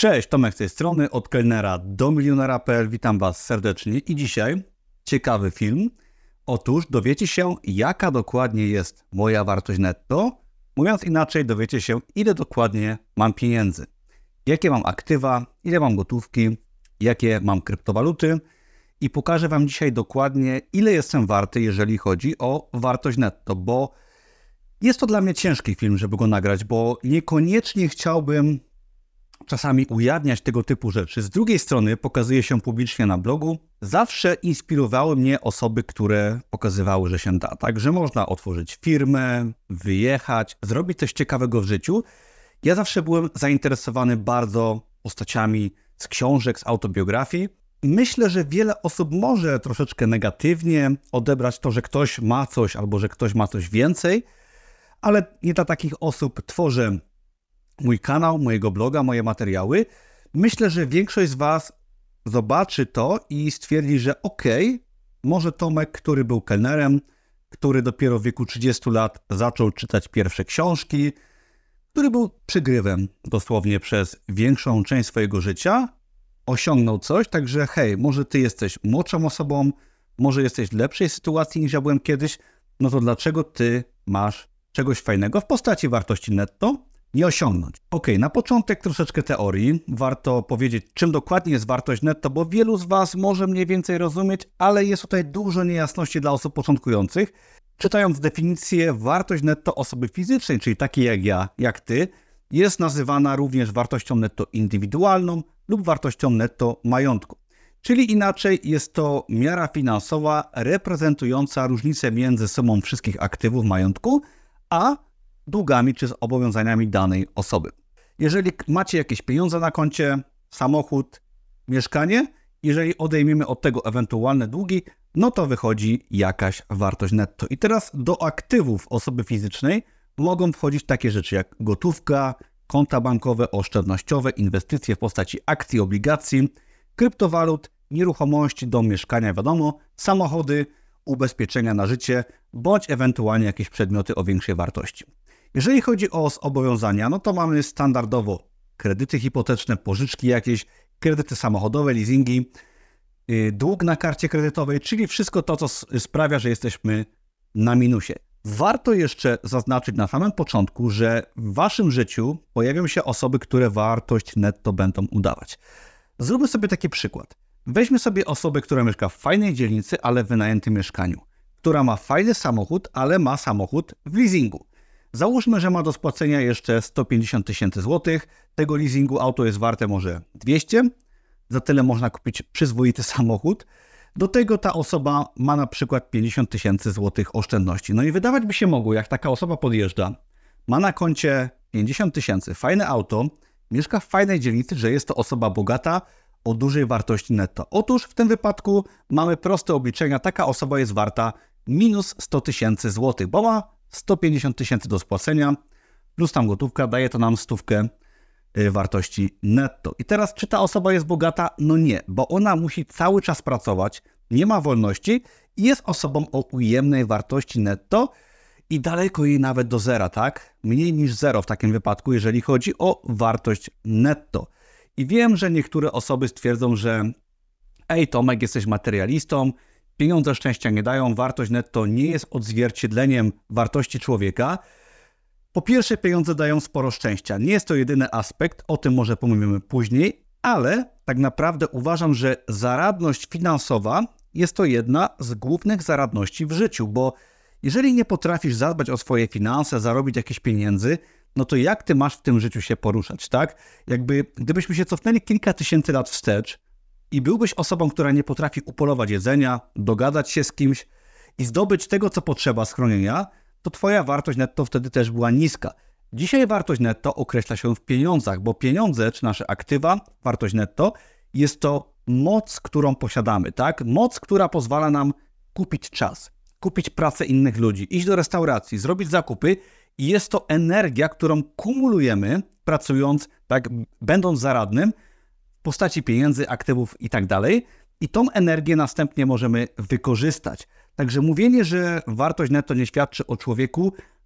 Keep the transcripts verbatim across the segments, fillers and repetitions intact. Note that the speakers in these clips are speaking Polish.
Cześć, Tomek z tej strony, od kelnera do milionera kropka p l. Witam Was serdecznie i dzisiaj ciekawy film. Otóż dowiecie się, jaka dokładnie jest moja wartość netto. Mówiąc inaczej, dowiecie się, ile dokładnie mam pieniędzy. Jakie mam aktywa, ile mam gotówki, jakie mam kryptowaluty i pokażę Wam dzisiaj dokładnie, ile jestem warty, jeżeli chodzi o wartość netto, bo jest to dla mnie ciężki film, żeby go nagrać, bo niekoniecznie chciałbym czasami ujawniać tego typu rzeczy. Z drugiej strony pokazuje się publicznie na blogu. Zawsze inspirowały mnie osoby, które pokazywały, że się da. Także można otworzyć firmę, wyjechać, zrobić coś ciekawego w życiu. Ja zawsze byłem zainteresowany bardzo postaciami z książek, z autobiografii. Myślę, że wiele osób może troszeczkę negatywnie odebrać to, że ktoś ma coś albo że ktoś ma coś więcej, ale nie dla takich osób tworzę mój kanał, mojego bloga, moje materiały. Myślę, że większość z Was zobaczy to i stwierdzi, że okej, okay, może Tomek, który był kelnerem, który dopiero w wieku trzydziestu lat zaczął czytać pierwsze książki, który był przygrywem dosłownie przez większą część swojego życia, osiągnął coś, także hej, może Ty jesteś młodszą osobą, może jesteś w lepszej sytuacji niż ja byłem kiedyś, no to dlaczego Ty masz czegoś fajnego w postaci wartości netto nie osiągnąć? Ok, na początek troszeczkę teorii. Warto powiedzieć, czym dokładnie jest wartość netto, bo wielu z Was może mniej więcej rozumieć, ale jest tutaj dużo niejasności dla osób początkujących. Czytając definicję, wartość netto osoby fizycznej, czyli takiej jak ja, jak Ty, jest nazywana również wartością netto indywidualną lub wartością netto majątku. Czyli inaczej jest to miara finansowa reprezentująca różnicę między sumą wszystkich aktywów majątku, a długami czy zobowiązaniami danej osoby. Jeżeli macie jakieś pieniądze na koncie, samochód, mieszkanie, jeżeli odejmiemy od tego ewentualne długi, no to wychodzi jakaś wartość netto. I teraz do aktywów osoby fizycznej mogą wchodzić takie rzeczy jak gotówka, konta bankowe, oszczędnościowe, inwestycje w postaci akcji, obligacji, kryptowalut, nieruchomości, dom, mieszkania, wiadomo, samochody, ubezpieczenia na życie, bądź ewentualnie jakieś przedmioty o większej wartości. Jeżeli chodzi o zobowiązania, no to mamy standardowo kredyty hipoteczne, pożyczki jakieś, kredyty samochodowe, leasingi, dług na karcie kredytowej, czyli wszystko to, co sprawia, że jesteśmy na minusie. Warto jeszcze zaznaczyć na samym początku, że w Waszym życiu pojawią się osoby, które wartość netto będą udawać. Zróbmy sobie taki przykład. Weźmy sobie osobę, która mieszka w fajnej dzielnicy, ale w wynajętym mieszkaniu, która ma fajny samochód, ale ma samochód w leasingu. Załóżmy, że ma do spłacenia jeszcze sto pięćdziesiąt tysięcy złotych, tego leasingu auto jest warte może dwieście, za tyle można kupić przyzwoity samochód. Do tego ta osoba ma na przykład pięćdziesiąt tysięcy złotych oszczędności. No i wydawać by się mogło, jak taka osoba podjeżdża, ma na koncie pięćdziesiąt tysięcy, fajne auto, mieszka w fajnej dzielnicy, że jest to osoba bogata o dużej wartości netto. Otóż w tym wypadku mamy proste obliczenia, taka osoba jest warta minus sto tysięcy złotych, bo ma sto pięćdziesiąt tysięcy do spłacenia, plus tam gotówka, daje to nam stówkę wartości netto. I teraz, czy ta osoba jest bogata? No nie, bo ona musi cały czas pracować, nie ma wolności i jest osobą o ujemnej wartości netto i daleko jej nawet do zera, tak? Mniej niż zero w takim wypadku, jeżeli chodzi o wartość netto. I wiem, że niektóre osoby stwierdzą, że ej Tomek, jesteś materialistą, pieniądze szczęścia nie dają, wartość netto nie jest odzwierciedleniem wartości człowieka. Po pierwsze, pieniądze dają sporo szczęścia. Nie jest to jedyny aspekt, o tym może pomówimy później, ale tak naprawdę uważam, że zaradność finansowa jest to jedna z głównych zaradności w życiu, bo jeżeli nie potrafisz zadbać o swoje finanse, zarobić jakieś pieniędzy, no to jak ty masz w tym życiu się poruszać, tak? Jakby gdybyśmy się cofnęli kilka tysięcy lat wstecz i byłbyś osobą, która nie potrafi upolować jedzenia, dogadać się z kimś i zdobyć tego, co potrzeba schronienia, to twoja wartość netto wtedy też była niska. Dzisiaj wartość netto określa się w pieniądzach, bo pieniądze, czy nasze aktywa, wartość netto, jest to moc, którą posiadamy, tak? Moc, która pozwala nam kupić czas, kupić pracę innych ludzi, iść do restauracji, zrobić zakupy i jest to energia, którą kumulujemy pracując, tak, będąc zaradnym w postaci pieniędzy, aktywów i tak dalej. I tą energię następnie możemy wykorzystać. Także mówienie, że wartość netto nie świadczy o człowieku,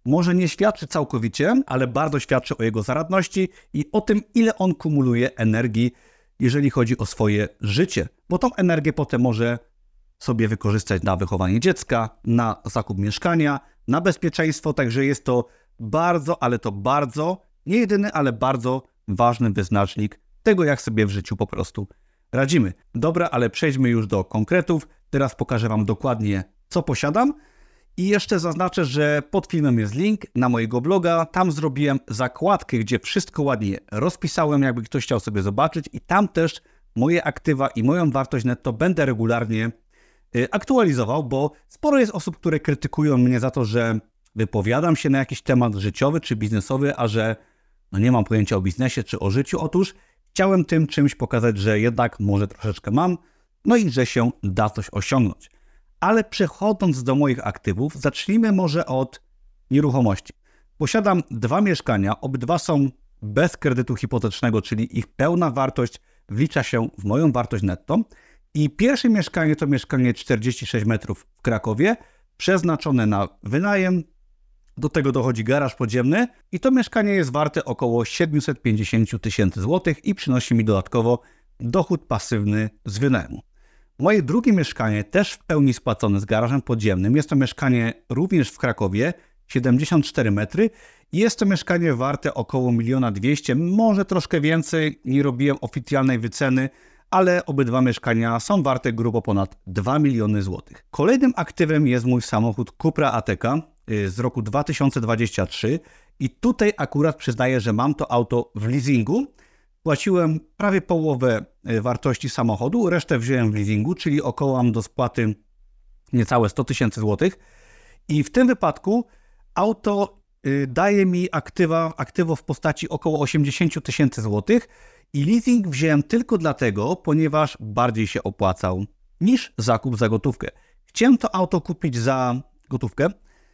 może nie świadczy całkowicie, ale bardzo świadczy o jego zaradności i o tym, ile on kumuluje energii, jeżeli chodzi o swoje życie. Bo tą energię potem może sobie wykorzystać na wychowanie dziecka, na zakup mieszkania, na bezpieczeństwo, także jest to bardzo, ale to bardzo, nie jedyny, ale bardzo ważny wyznacznik tego, jak sobie w życiu po prostu radzimy. Dobra, ale przejdźmy już do konkretów. Teraz pokażę Wam dokładnie, co posiadam. I jeszcze zaznaczę, że pod filmem jest link na mojego bloga. Tam zrobiłem zakładkę, gdzie wszystko ładnie rozpisałem, jakby ktoś chciał sobie zobaczyć. I tam też moje aktywa i moją wartość netto będę regularnie aktualizował, bo sporo jest osób, które krytykują mnie za to, że wypowiadam się na jakiś temat życiowy czy biznesowy, a że no nie mam pojęcia o biznesie czy o życiu. Otóż chciałem tym czymś pokazać, że jednak może troszeczkę mam, no i że się da coś osiągnąć. Ale przechodząc do moich aktywów, zacznijmy może od nieruchomości. Posiadam dwa mieszkania, obydwa są bez kredytu hipotecznego, czyli ich pełna wartość wlicza się w moją wartość netto. I pierwsze mieszkanie to mieszkanie czterdzieści sześć metrów w Krakowie, przeznaczone na wynajem. Do tego dochodzi garaż podziemny i to mieszkanie jest warte około siedemset pięćdziesiąt tysięcy złotych i przynosi mi dodatkowo dochód pasywny z wynajmu. Moje drugie mieszkanie, też w pełni spłacone z garażem podziemnym, jest to mieszkanie również w Krakowie, siedemdziesiąt cztery metry i jest to mieszkanie warte około miliona dwieście, może troszkę więcej, nie robiłem oficjalnej wyceny, ale obydwa mieszkania są warte grubo ponad dwa miliony złotych. Kolejnym aktywem jest mój samochód Cupra Ateca z roku dwa tysiące dwudziestego trzeciego i tutaj akurat przyznaję, że mam to auto w leasingu. Płaciłem prawie połowę wartości samochodu, resztę wziąłem w leasingu, czyli około mam do spłaty niecałe sto tysięcy złotych i w tym wypadku auto daje mi aktywa, aktywo w postaci około osiemdziesiąt tysięcy złotych i leasing wziąłem tylko dlatego, ponieważ bardziej się opłacał niż zakup za gotówkę. Chciałem to auto kupić za gotówkę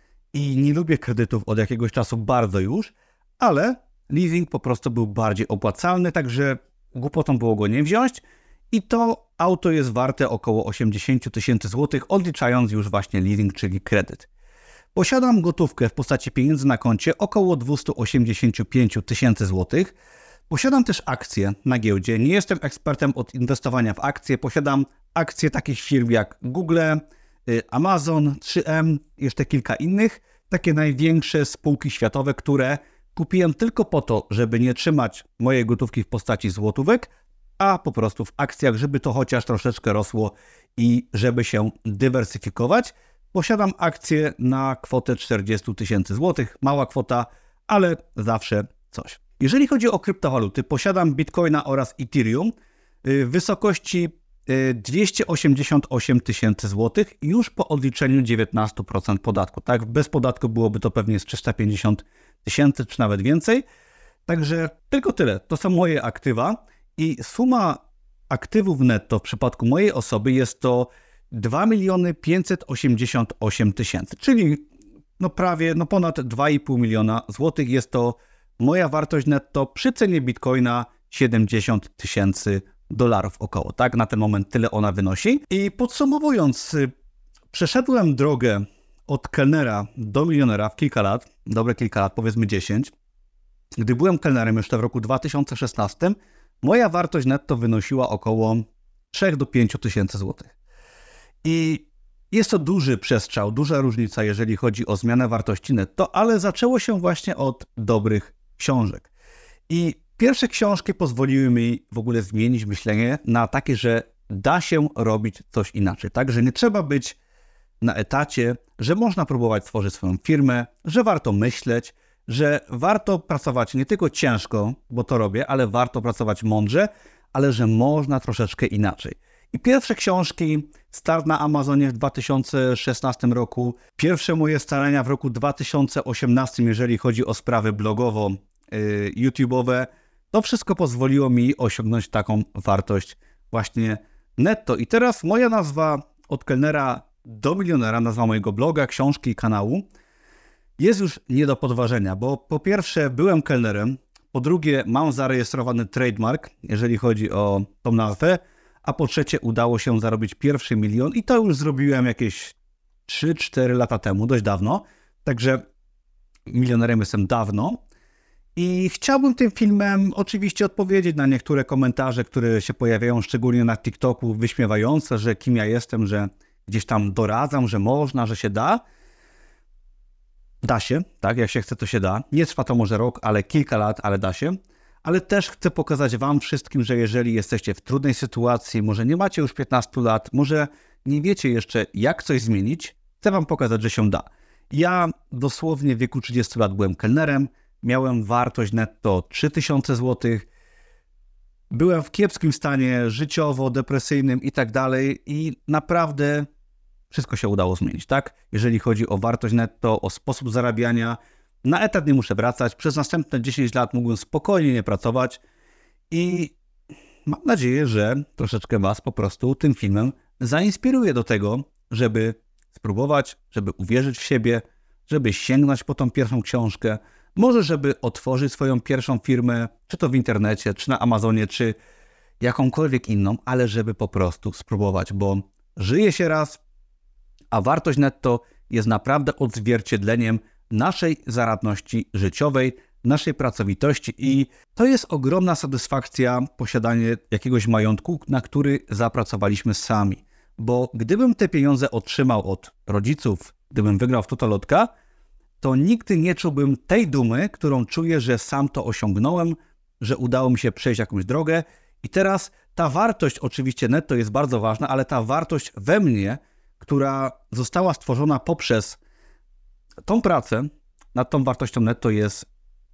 i nie lubię kredytów od jakiegoś czasu bardzo już, ale leasing po prostu był bardziej opłacalny, także głupotą było go nie wziąć i to auto jest warte około osiemdziesiąt tysięcy złotych, odliczając już właśnie leasing, czyli kredyt. Posiadam gotówkę w postaci pieniędzy na koncie około dwieście osiemdziesiąt pięć tysięcy złotych. Posiadam też akcje na giełdzie. Nie jestem ekspertem od inwestowania w akcje. Posiadam akcje takich firm jak Google, Amazon, trzy M, jeszcze kilka innych. Takie największe spółki światowe, które kupiłem tylko po to, żeby nie trzymać mojej gotówki w postaci złotówek, a po prostu w akcjach, żeby to chociaż troszeczkę rosło i żeby się dywersyfikować. Posiadam akcje na kwotę czterdzieści tysięcy złotych. Mała kwota, ale zawsze coś. Jeżeli chodzi o kryptowaluty, posiadam Bitcoina oraz Ethereum w wysokości dwieście osiemdziesiąt osiem tysięcy złotych już po odliczeniu dziewiętnaście procent podatku. Tak, bez podatku byłoby to pewnie z trzysta pięćdziesiąt tysięcy czy nawet więcej. Także tylko tyle. To są moje aktywa i suma aktywów netto w przypadku mojej osoby jest to dwa miliony pięćset osiemdziesiąt osiem tysięcy, czyli no prawie no ponad dwa i pół miliona złotych. Jest to moja wartość netto przy cenie Bitcoina siedemdziesiąt tysięcy dolarów około, tak? Na ten moment tyle ona wynosi. I podsumowując, przeszedłem drogę od kelnera do milionera w kilka lat, dobre kilka lat, powiedzmy dziesięć. Gdy byłem kelnerem jeszcze w roku dwa tysiące szesnastym, moja wartość netto wynosiła około trzy do pięciu tysięcy złotych. I jest to duży przestrzał, duża różnica, jeżeli chodzi o zmianę wartości netto, ale zaczęło się właśnie od dobrych książek. I pierwsze książki pozwoliły mi w ogóle zmienić myślenie na takie, że da się robić coś inaczej, tak? Że nie trzeba być na etacie, że można próbować stworzyć swoją firmę, że warto myśleć, że warto pracować nie tylko ciężko, bo to robię, ale warto pracować mądrze, ale że można troszeczkę inaczej. I pierwsze książki, start na Amazonie w dwa tysiące szesnastym roku, pierwsze moje starania w roku dwa tysiące osiemnastym, jeżeli chodzi o sprawy blogowo-YouTube'owe, to wszystko pozwoliło mi osiągnąć taką wartość właśnie netto. I teraz moja nazwa od kelnera do milionera, nazwa mojego bloga, książki i kanału jest już nie do podważenia, bo po pierwsze byłem kelnerem, po drugie mam zarejestrowany trademark, jeżeli chodzi o tą nazwę, a po trzecie udało się zarobić pierwszy milion i to już zrobiłem jakieś trzy cztery lata temu, dość dawno. Także milionerem jestem dawno. I chciałbym tym filmem oczywiście odpowiedzieć na niektóre komentarze, które się pojawiają szczególnie na TikToku, wyśmiewające, że kim ja jestem, że gdzieś tam doradzam, że można, że się da. Da się, tak, jak się chce, to się da. Nie trwa to może rok, ale kilka lat, ale da się. Ale też chcę pokazać wam wszystkim, że jeżeli jesteście w trudnej sytuacji, może nie macie już piętnastu lat, może nie wiecie jeszcze, jak coś zmienić, chcę wam pokazać, że się da. Ja dosłownie w wieku trzydziestu lat byłem kelnerem, miałem wartość netto trzy tysiące złotych, byłem w kiepskim stanie życiowo, depresyjnym i tak dalej i naprawdę wszystko się udało zmienić, tak? Jeżeli chodzi o wartość netto, o sposób zarabiania, na etat nie muszę wracać, przez następne dziesięć lat mógłbym spokojnie nie pracować i mam nadzieję, że troszeczkę was po prostu tym filmem zainspiruję do tego, żeby spróbować, żeby uwierzyć w siebie, żeby sięgnąć po tą pierwszą książkę, może żeby otworzyć swoją pierwszą firmę, czy to w internecie, czy na Amazonie, czy jakąkolwiek inną, ale żeby po prostu spróbować, bo żyje się raz, a wartość netto jest naprawdę odzwierciedleniem naszej zaradności życiowej, naszej pracowitości i to jest ogromna satysfakcja posiadanie jakiegoś majątku, na który zapracowaliśmy sami. Bo gdybym te pieniądze otrzymał od rodziców, gdybym wygrał w Totolotka, to nigdy nie czułbym tej dumy, którą czuję, że sam to osiągnąłem, że udało mi się przejść jakąś drogę i teraz ta wartość oczywiście netto jest bardzo ważna, ale ta wartość we mnie, która została stworzona poprzez tą pracę nad tą wartością netto jest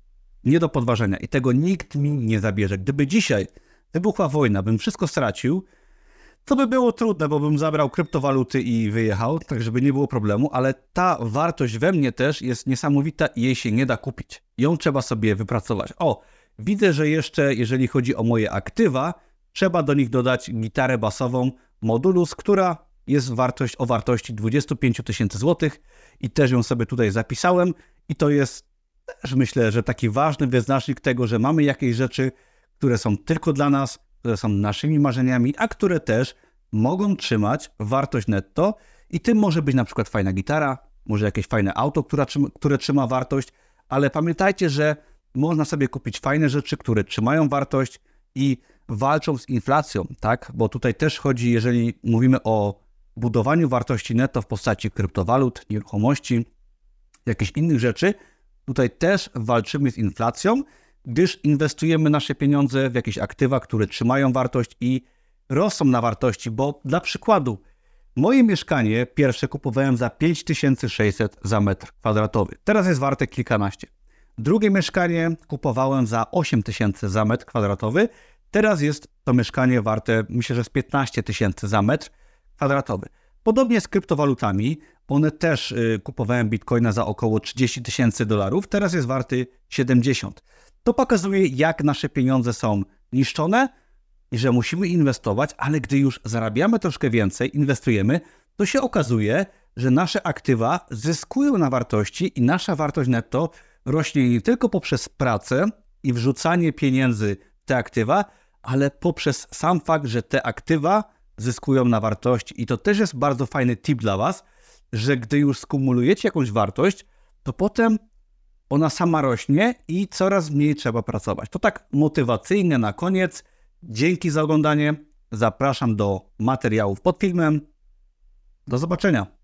nie do podważenia i tego nikt mi nie zabierze. Gdyby dzisiaj wybuchła wojna, bym wszystko stracił, to by było trudne, bo bym zabrał kryptowaluty i wyjechał, tak żeby nie było problemu, ale ta wartość we mnie też jest niesamowita i jej się nie da kupić. Ją trzeba sobie wypracować. O, widzę, że jeszcze jeżeli chodzi o moje aktywa, trzeba do nich dodać gitarę basową Modulus, która jest wartość o wartości dwadzieścia pięć tysięcy złotych i też ją sobie tutaj zapisałem i to jest też myślę, że taki ważny wyznacznik tego, że mamy jakieś rzeczy, które są tylko dla nas, które są naszymi marzeniami, a które też mogą trzymać wartość netto i tym może być na przykład fajna gitara, może jakieś fajne auto, które, które trzyma wartość, ale pamiętajcie, że można sobie kupić fajne rzeczy, które trzymają wartość i walczą z inflacją, tak? Bo tutaj też chodzi, jeżeli mówimy o budowaniu wartości netto w postaci kryptowalut, nieruchomości, jakichś innych rzeczy, tutaj też walczymy z inflacją, gdyż inwestujemy nasze pieniądze w jakieś aktywa, które trzymają wartość i rosną na wartości, bo dla przykładu moje mieszkanie pierwsze kupowałem za pięć tysięcy sześćset za metr kwadratowy. Teraz jest warte kilkanaście. Drugie mieszkanie kupowałem za osiem tysięcy za metr kwadratowy. Teraz jest to mieszkanie warte, myślę, że z piętnaście tysięcy za metr kwadratowy. Podobnie z kryptowalutami. One też y, kupowałem bitcoina za około trzydzieści tysięcy dolarów. Teraz jest warty siedemdziesiąt. To pokazuje, jak nasze pieniądze są niszczone i że musimy inwestować, ale gdy już zarabiamy troszkę więcej, inwestujemy, to się okazuje, że nasze aktywa zyskują na wartości i nasza wartość netto rośnie nie tylko poprzez pracę i wrzucanie pieniędzy w te aktywa, ale poprzez sam fakt, że te aktywa zyskują na wartości. I to też jest bardzo fajny tip dla was, że gdy już skumulujecie jakąś wartość, to potem ona sama rośnie i coraz mniej trzeba pracować. To tak motywacyjnie na koniec. Dzięki za oglądanie. Zapraszam do materiałów pod filmem. Do zobaczenia.